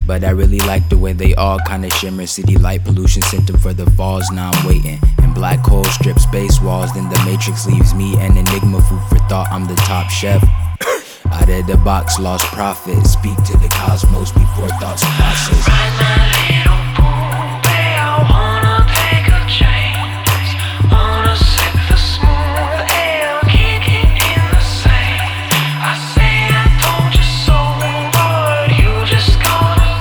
But I really like the way they all kinda shimmer. City light pollution symptom for the falls, now I'm waiting. And black hole strip space walls, then the matrix leaves me an enigma, food for thought, I'm the top chef. Out of the box, lost profit, speak to the cosmos before thoughts